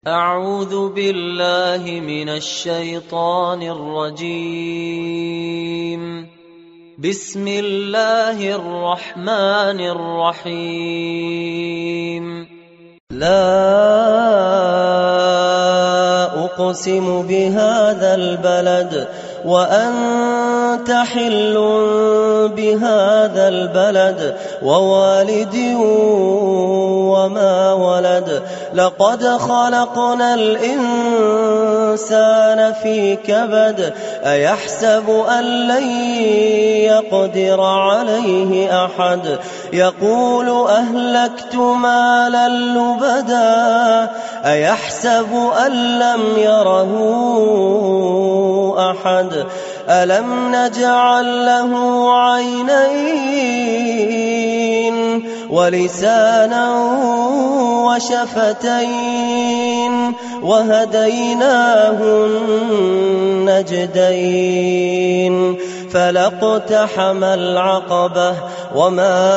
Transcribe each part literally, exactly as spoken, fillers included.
أعوذ بالله من الشيطان الرجيم. بسم الله الرحمن الرحيم. لا أقسم بهذا البلد وأنت حل بهذا البلد ووالد وما ولد لقد خلقنا الإنسان في كبد أيحسب أن لن يقدر عليه أحد يقول أهلكت مالا لبدا أيحسب أن لم يره أحد ألم نجعل له عينين ولسانا وشفتين وهديناه النجدين فلاقتحم العقبة وما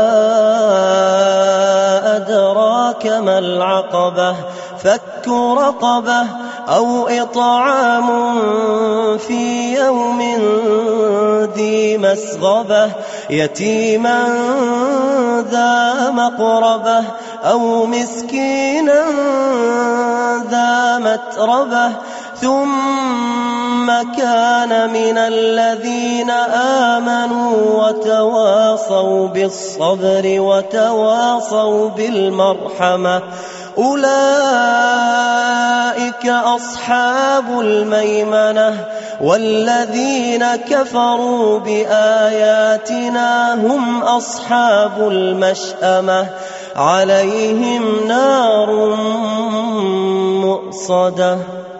أدراك ما العقبة فك رقبة أو إطعام في يوم ذي مسغبة يتيما ذا مقربة أو مسكينا ذا متربة ثم كان من الذين آمنوا وتواصوا بالصبر وتواصوا بالمرحمة أولئك أصحاب الميمنة والذين كفروا بآياتنا هم أصحاب المشأمة عليهم نار مؤصدة.